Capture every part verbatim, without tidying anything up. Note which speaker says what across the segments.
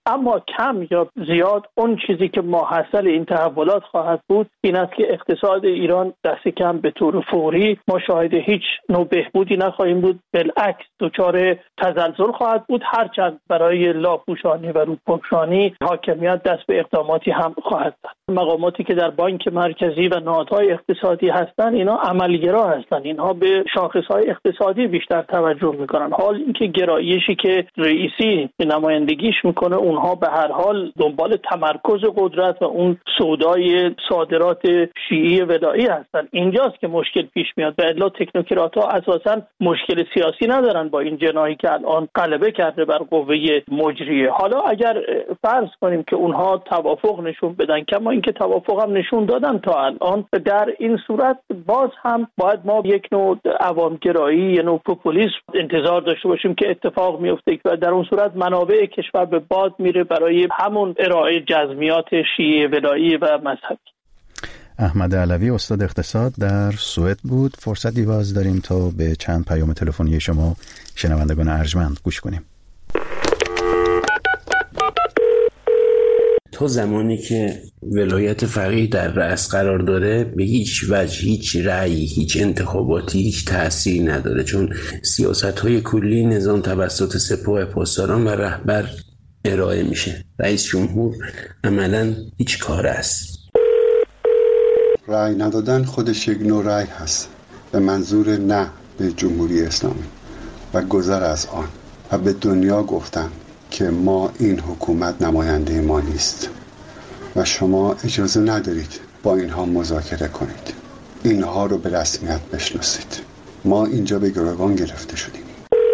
Speaker 1: اما کم یا زیاد اون چیزی که ماحصل این تحولات خواهد بود این است که اقتصاد ایران دست کم به طور فوری ما شاهد هیچ نوع بهبودی نخواهیم بود، بالعکس دچار تزلزل خواهد بود، هرچند برای لاپوشانی و روپوشانی حاکمیت دست به اقداماتی هم خواهد زد. مقاماتی که در بانک مرکزی و نهادهای اقتصادی هستند اینا عملگرا هستند، اینها به شاخصهای اقتصادی بیشتر توجه میکنن، حال اینکه گرایشی که رئیسی نمایندگیش میکنه اونها به هر حال دنبال تمرکز قدرت و اون سودای صادرات شیعی ولایی هستن. اینجاست که مشکل پیش میاد و الا تکنوکرات‌ها اساساً مشکل سیاسی ندارن با این جناحی که الان غلبه کرده بر قوه مجریه. حالا اگر فرض کنیم که اونها توافق نشون بدن، کما اینکه توافق هم نشون دادن تا الان، در این صورت باز هم باید ما یک نوع عوامگرایی یا نوع پوپولیسم انتظار داشته باشیم که اتفاق میفته و در اون صورت منابع کشور به باد میره برای همون ارائه جزمیات شیعه ولایی و مذهبی.
Speaker 2: احمد علوی استاد اقتصاد در سوئد بود. فرصتی باز داریم تا به چند پیام تلفنی شما شنوندگان ارجمند گوش کنیم.
Speaker 3: تو زمانی که ولایت فقیه در رأس قرار داره به هیچ وجه هیچ رأی هیچ انتخاباتی هیچ تأثیری نداره، چون سیاست‌های کلی نظام توسط سپاه پاسداران و رهبر ارائه میشه. رئیس جمهور عملاً هیچ کار است.
Speaker 4: رأی ندادن خودش یک نوع رأی هست به منظور نه به جمهوری اسلامی و گذر از آن و به دنیا گفتن که ما این حکومت نماینده ما نیست و شما اجازه ندارید با اینها مذاکره کنید، اینها رو به رسمیت بشناسید. ما اینجا به گروگان گرفته شدیم.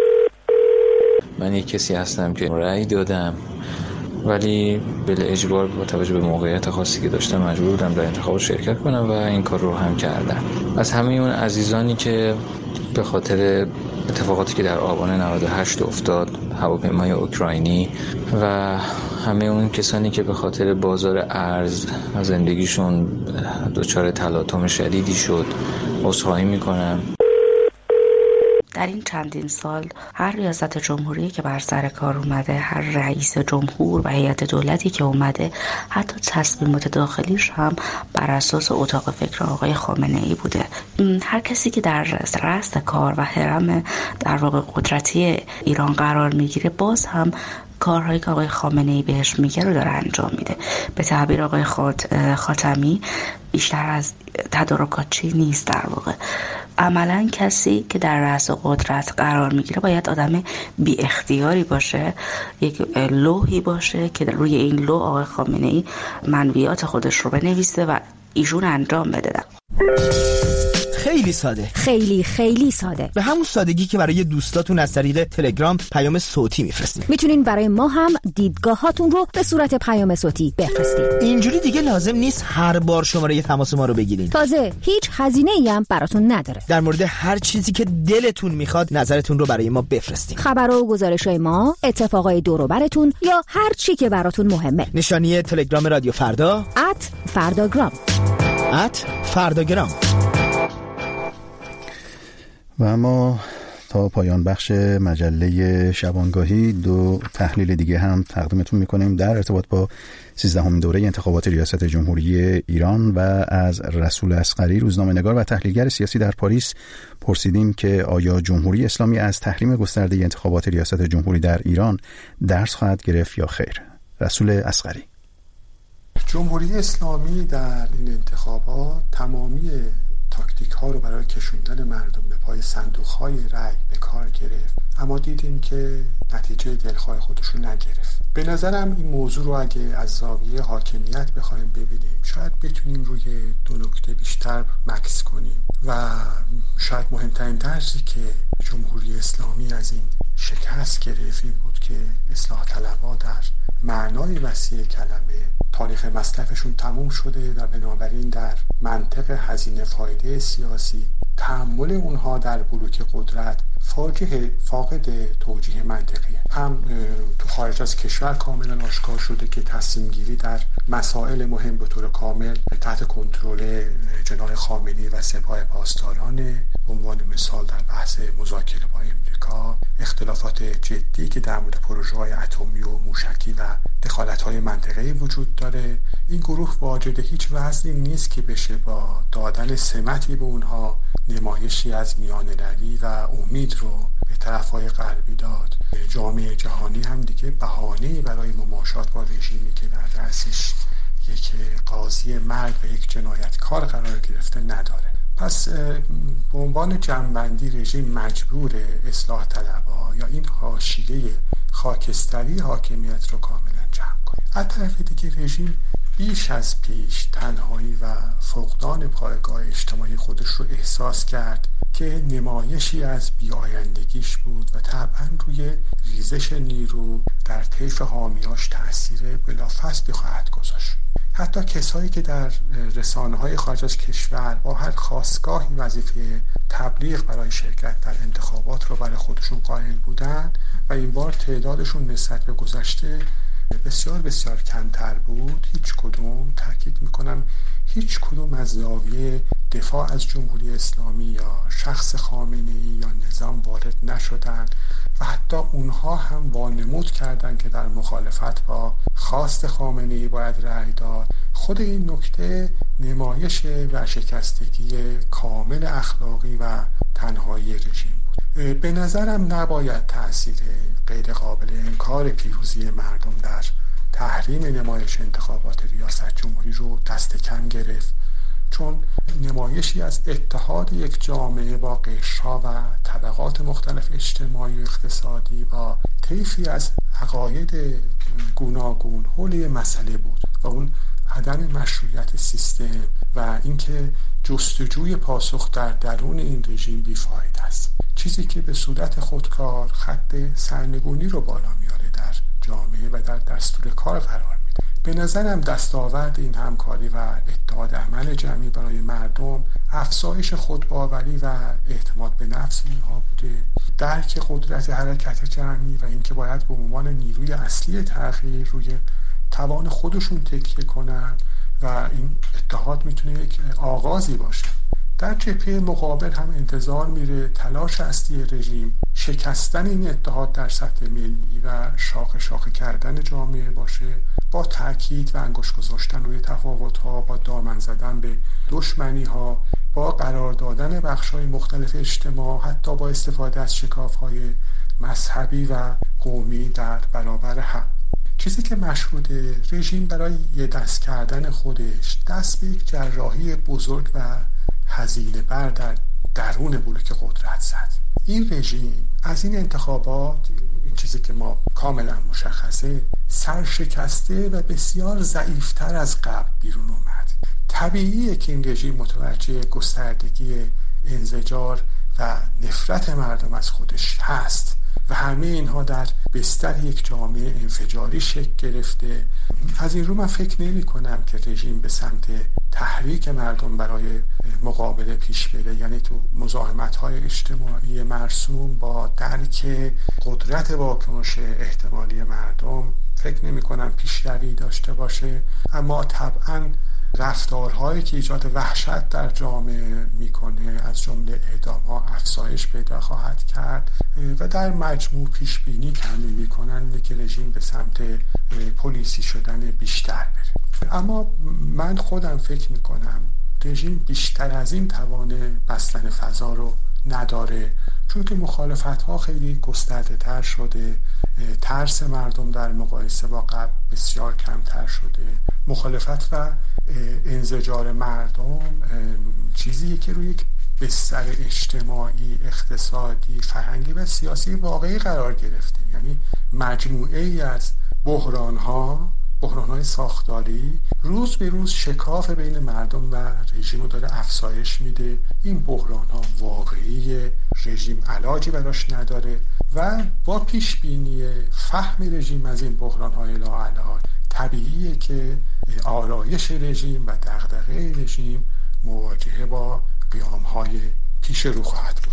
Speaker 5: من یک کسی هستم که رأی دادم ولی بل اجبار با توجه به موقعیت خاصی که داشتم مجبور بودم در انتخابات شرکت کنم و این کار رو هم کردم. از همه اون عزیزانی که به خاطر اتفاقاتی که در آبان نود و هشت افتاد، هواپیمای اوکراینی و همه اون کسانی که به خاطر بازار ارز زندگیشون دچار تلاطم شدیدی شد، عذرخواهی میکنم.
Speaker 6: در این چندین سال هر ریاست جمهوری که بر سر کار اومده، هر رئیس جمهور و هیئت دولتی که اومده، حتی تصمیمات داخلیش هم بر اساس اتاق فکر آقای خامنه ای بوده. هر کسی که در رأس کار و هرم در واقع قدرتی ایران قرار میگیره باز هم کارهایی که آقای خامنه ای بهش میگه رو داره انجام میده. به تعبیر آقای خاتمی بیشتر از تدارکاتچی نیست. در واقع عملا کسی که در رأس قدرت قرار میگیره باید آدم بی اختیاری باشه، یک لوحی باشه که روی این لوح آقای خامنه ای منویات خودش رو بنویسه و ایشون انجام بده.
Speaker 7: خیلی ساده،
Speaker 8: خیلی خیلی ساده،
Speaker 7: به همون سادگی که برای دوستاتون از طریق تلگرام پیام صوتی میفرستین.
Speaker 8: میتونین برای ما هم دیدگاهاتون رو به صورت پیام صوتی بفرستین.
Speaker 7: اینجوری دیگه لازم نیست هر بار شماره تماس ما رو بگیرین.
Speaker 8: تازه هیچ هزینه‌ای هم براتون نداره.
Speaker 7: در مورد هر چیزی که دلتون میخواد نظرتون رو برای ما بفرستین.
Speaker 8: خبر و گزارش‌های ما، اتفاقای دور و براتون یا هر چی که براتون مهمه.
Speaker 7: نشانی تلگرام رادیو فردا
Speaker 8: ات فرداگرام
Speaker 7: ات فرداگرام.
Speaker 2: و اما تا پایان بخش مجله شبانگاهی دو تحلیل دیگه هم تقدیمتون میکنیم در ارتباط با سیزدهمین دوره انتخابات ریاست جمهوری ایران و از رسول اصغری روزنامه‌نگار و تحلیلگر سیاسی در پاریس پرسیدیم که آیا جمهوری اسلامی از تحریم گسترده انتخابات ریاست جمهوری در ایران درس خواهد گرفت یا خیر؟ رسول اصغری:
Speaker 9: جمهوری اسلامی در این انتخابات تمامی تاکتیک ها رو برای کشوندن مردم به پای صندوق های رای به کار گرفت، اما دیدیم که نتیجه دلخواه خودشون نگرفت. به نظرم این موضوع رو اگه از زاویه حاکمیت بخوایم ببینیم شاید بتونیم روی دو نکته بیشتر مکث کنیم و شاید مهمترین درسی که جمهوری اسلامی از این شکست گرفت این بود که اصلاح طلبها در معنای وسیع کلمه تاریخ مصرفشون تموم شده و بنابراین در منطق هزینه فایده سیاسی تحمل اونها در بلوک قدرت فاجعه فاقد توجیه منطقیه. هم تو خارج از کشور کاملا آشکار شده که تصمیم گیری در مسائل مهم به طور کامل تحت کنترل جناح خامنه‌ای و سپاه پاسدارانه. به عنوان مثال در بحث مذاکره با امریکا، اختلافات جدی که در مورد پروژه‌های اتمی و موشکی و دخالت‌های منطقه‌ای وجود داره. این گروه واجد هیچ وزنی نیست که بشه با دادن سمتی به اونها نمایشی از میانه‌روی و امید رو به طرف‌های غربی داد. جامعه جهانی هم دیگه بهانه‌ای برای مماشات با رژیمی که در رأسش یک قاضی مرگ و یک جنایتکار قرار گرفته نداره. پس به عنوان جمع‌بندی رژیم مجبور اصلاح طلب‌ها یا این حاشیه خاکستری حاکمیت رو کاملا جمع کنه. از طرف دیگه رژیم بیش از پیش تنهایی و فقدان پایگاه اجتماعی خودش رو احساس کرد که نمایشی از بی‌آیندگیش بود و طبعا روی ریزش نیرو در طیف حامیاش تأثیر بلافاصله خواهد گذاشت. حتی کسایی که در رسانه‌های خارج از کشور با هر خاستگاهی وظیفه تبلیغ برای شرکت در انتخابات رو برای خودشون قائل بودن و این بار تعدادشون نسبت به گذشته بسیار بسیار کمتر بود، هیچ کدوم، تاکید میکنم هیچ کدوم از زاویه دفاع از جمهوری اسلامی یا شخص خامنه‌ای یا نظام وارد نشدن و حتی اونها هم وانمود کردن که در مخالفت با خواست خامنه‌ای باید رأی داد. خود این نکته نمایش ورشکستگی کامل اخلاقی و تنهایی رژیم بود. به نظرم نباید تأثیر غیر قابل انکار پیروزی مردم در تحریم نمایش انتخابات ریاست جمهوری رو دست کم گرفت، چون نمایشی از اتحاد یک جامعه با قشرها و طبقات مختلف اجتماعی و اقتصادی با طیفی از عقاید گوناگون حول مسئله بود و اون عدم مشروعیت سیستم و اینکه جستجوی پاسخ در درون این رژیم بیفاید است، چیزی که به صورت خودکار خط سرنگونی رو بالا میاره در جامعه و در دستور کار قرار میده. به نظرم دستاورد این همکاری و اتحاد عمل جمعی برای مردم افزایش خودباوری و اعتماد به نفس اینها بوده، درک قدرت حرکت جمعی و اینکه باید به عنوان نیروی اصلی تغییر روی توان خودشون تکیه کنن و این اتحاد میتونه یک آغازی باشه. در جبهه مقابل هم انتظار میره تلاش اصلی رژیم شکستن این اتحاد در سطح ملی و شاخه شاخه کردن جامعه باشه، با تاکید و انگشت گذاشتن روی تفاوت‌ها، با دامن زدن به دشمنی‌ها، با قرار دادن بخش‌های مختلف اجتماع، حتی با استفاده از شکاف‌های مذهبی و قومی در برابر هم. چیزی که مشهوده، رژیم برای یه دست کردن خودش دست به یک جراحی بزرگ و هزینه بر در درون بلوک قدرت زد. این رژیم از این انتخابات، این چیزی که ما کاملا مشخصه، سرشکسته و بسیار ضعیفتر از قبل بیرون اومد. طبیعیه که این رژیم متوجه گستردگی انزجار و نفرت مردم از خودش هست و همه اینها در بستر یک جامعه انفجاری شکل گرفته. از این رو من فکر نمی کنم که رژیم به سمت تحریک مردم برای مقابله پیش بره، یعنی تو مزاحمت‌های اجتماعی مرسوم با درک قدرت واکنش احتمالی مردم فکر نمی کنم پیشروی داشته باشه. اما طبعاً رفتارهایی که ایجاد وحشت در جامعه میکنه، از جمله اعدام‌ها، افزایش پیدا خواهد کرد و در مجموع پیش بینی کمی میکنن که رژیم به سمت پلیسی شدن بیشتر بره. اما من خودم فکر میکنم رژیم بیشتر از این توان بستن فضا رو نداره، چون که مخالفت ها خیلی گسترده تر شده، ترس مردم در مقایسه با قبل بسیار کمتر شده. مخالفت و انزجار مردم چیزیه که روی یک بستر اجتماعی، اقتصادی، فرهنگی و سیاسی واقعی قرار گرفته، یعنی مجموعه ای از بحران ها بحران‌های ساختاری روز به روز شکاف بین مردم و رژیم رو داره افزایش میده. این بحران‌ها واقعی، رژیم علاجی براش نداره و با پیش بینی فهم رژیم از این بحران‌های لاعلاج طبیعیه که آرایش رژیم و دغدغه رژیم مواجهه با قیام‌های پیش رو خواهد بود.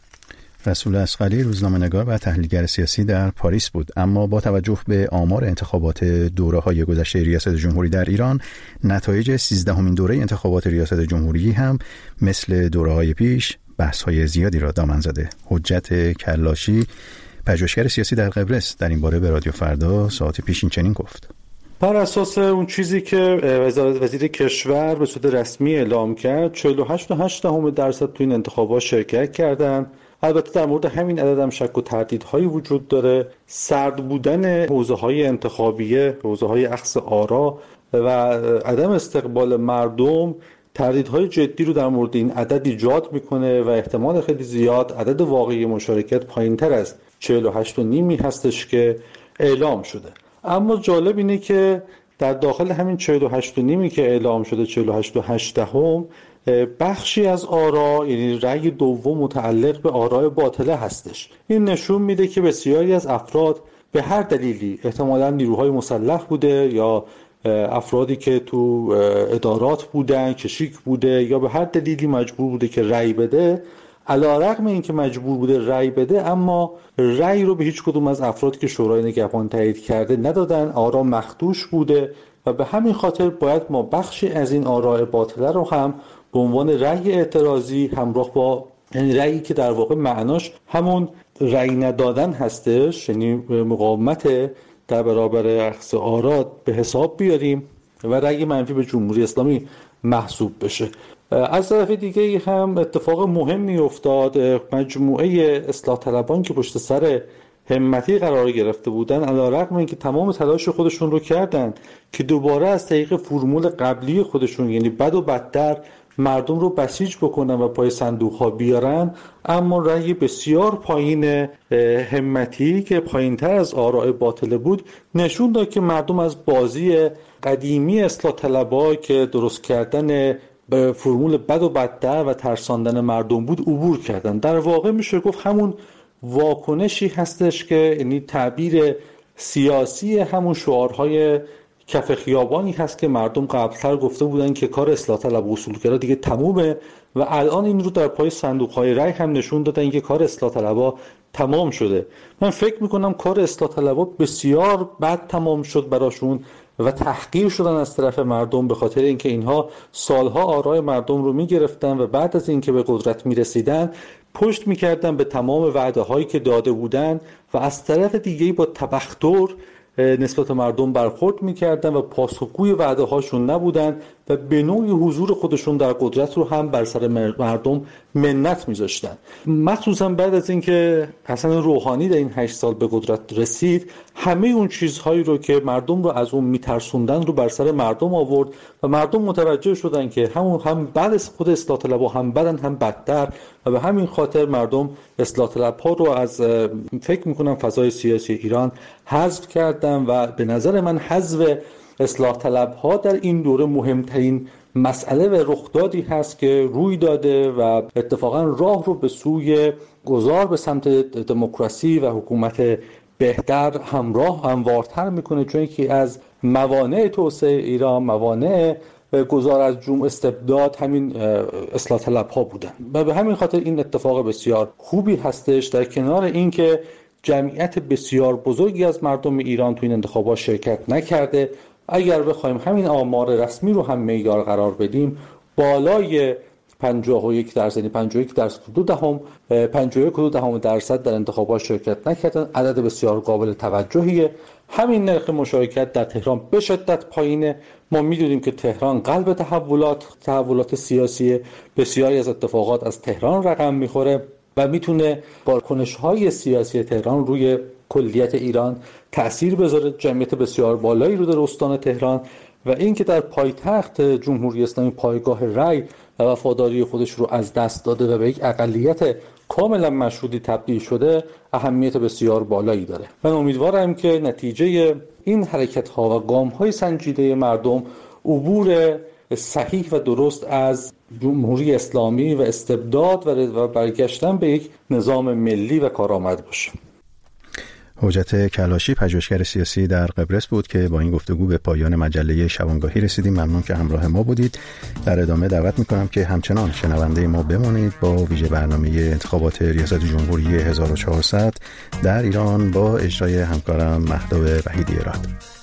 Speaker 2: رسول اصغری روزنامه‌نگار و تحلیلگر سیاسی در پاریس بود. اما با توجه به آمار انتخابات دوره‌های گذشته ریاست جمهوری در ایران، نتایج سیزدهمین دوره انتخابات ریاست جمهوری هم مثل دوره‌های پیش بحث‌های زیادی را دامن زده. حجت کلاشی، پژوهشگر سیاسی در قبرس، در این باره به رادیو فردا ساعت پیش این چنین گفت:
Speaker 10: بر اساس اون چیزی که وزارت وزیر کشور به صورت رسمی اعلام کرد، چهل و هشت و هشت دهم درصد تو این انتخابات شرکت کردن. البته در مورد همین عدد هم شک و تردیدهایی وجود داره. سرد بودن حوزه‌های انتخابیه، حوزه‌های اخذ آرا و عدم استقبال مردم تردیدهای جدی رو در مورد این عدد ایجاد میکنه و احتمال خیلی زیاد عدد واقعی مشارکت پایین‌تر از چهل و هشت و نیمی هستش که اعلام شده. اما جالب اینه که در داخل همین چهل و هشت و نیمی که اعلام شده، چهل و هشت و هشت دهم، بخشی از آرا، یعنی رأی دوم، متعلق به آراء باطله هستش. این نشون میده که بسیاری از افراد به هر دلیلی، احتمالاً نیروهای مسلح بوده یا افرادی که تو ادارات بودن، کشیک بوده، یا به هر دلیلی مجبور بوده که رأی بده. علی‌رغم اینکه مجبور بوده رأی بده، اما رأی رو به هیچ کدوم از افرادی که شورای نگهبان تایید کرده ندادن. آرا مخدوش بوده و به همین خاطر باید ما بخشی از این آراء باطله رو هم به عنوان رأی اعتراضی همراه با، یعنی رأیی که در واقع معناش همون رأی ندادن هستش، یعنی مقاومت در برابر اخذ آرا، به حساب بیاریم و رأی منفی به جمهوری اسلامی محسوب بشه. از طرف دیگه هم اتفاق مهمی افتاد. مجموعه اصلاح طلبان که پشت سر همتی قرار گرفته بودن، علی‌رغم اینکه تمام تلاش خودشون رو کردن که دوباره از طریق فرمول قبلی خودشون، یعنی بد و بدتر، مردم رو بسیج بکنن و پای صندوق ها بیارن، اما رأی بسیار پایین همتی که پایین تر از آراء باطله بود نشون داد که مردم از بازی قدیمی اصلاح طلبا که درست کردن به فرمول بد و بدتر و ترساندن مردم بود عبور کردن. در واقع میشه گفت همون واکنشی هستش که، یعنی تعبیر سیاسی همون شعارهای کف خیابانی هست که مردم قبلتر گفته بودن که کار اصلاح طلب و اصولگرا دیگه تمومه و الان این رو در پای صندوق‌های رای هم نشون دادن که کار اصلاح طلبا تمام شده. من فکر میکنم کار اصلاح طلبا بسیار بد تمام شد براشون و تحقیر شدن از طرف مردم، به خاطر اینکه اینها سالها آرای مردم رو میگرفتن و بعد از اینکه به قدرت میرسیدن پشت میکردن به تمام وعده هایی که داده بودن و از طرف دیگه با تبختر نسبت مردم برخورد میکردن و پاسخگوی وعده هاشون نبودن و به نوعی حضور خودشون در قدرت رو هم بر سر مردم منت میذاشتن. مخصوصا بعد از اینکه حسن روحانی در این هشت سال به قدرت رسید، همه اون چیزهایی رو که مردم رو از اون میترسوندن رو بر سر مردم آورد و مردم متوجه شدن که همون هم بعد از خود اصلاح طلبها هم بدن هم بدتر و به همین خاطر مردم اصلاح طلبها رو از فکر میکنم فضای سیاسی ایران حذف کردن و به نظر من حذف اصلاح طلبها در این دوره مهمترین مسئله و رخدادی هست که روی داده و اتفاقا راه رو به سوی گذار به سمت دموکراسی و حکومت بهتر همراه هموارتر میکنه، چون که از موانع توسعه ایران، موانع گذار از جمع استبداد همین اصلاح طلبها بودن و به همین خاطر این اتفاق بسیار خوبی هستش. در کنار اینکه جمعیت بسیار بزرگی از مردم ایران تو این انتخابات شرکت نکرده، اگر بخوایم همین آمار رسمی رو هم معیار قرار بدیم، بالای پنجاه و یک درصد، پنجاه و یک درصد دو دهم پنجاه و یک و دو دهم درصد در انتخابات شرکت نکردن، عدد بسیار قابل توجهیه. همین نرخ مشارکت در تهران به شدت پایینه. ما میدونیم که تهران قلب تحولات تحولات سیاسی، بسیاری از اتفاقات از تهران رقم میخوره و میتونه با کنش‌های سیاسی تهران روی کلیت ایران تأثیر بذاره. جمعیت بسیار بالایی رو در استان تهران و اینکه در پایتخت جمهوری اسلامی پایگاه رأی و وفاداری خودش رو از دست داده و به یک اقلیت کاملا مشروطی تبدیل شده، اهمیت بسیار بالایی داره. من امیدوارم که نتیجه این حرکت‌ها و گام‌های سنجیده مردم عبور صحیح و درست از جمهوری اسلامی و استبداد و برگشتن به یک نظام ملی و کارآمد باشه.
Speaker 2: حجت کلاشی پژوهشگر سیاسی در قبرس بود که با این گفتگو به پایان مجله شبانگاهی رسیدیم. ممنون که همراه ما بودید. در ادامه دعوت میکنم که همچنان شنونده ما بمانید با ویژه برنامه انتخابات ریاست جمهوری هزار و چهارصد در ایران با اجرای همکارم مهدو وحیدی راد.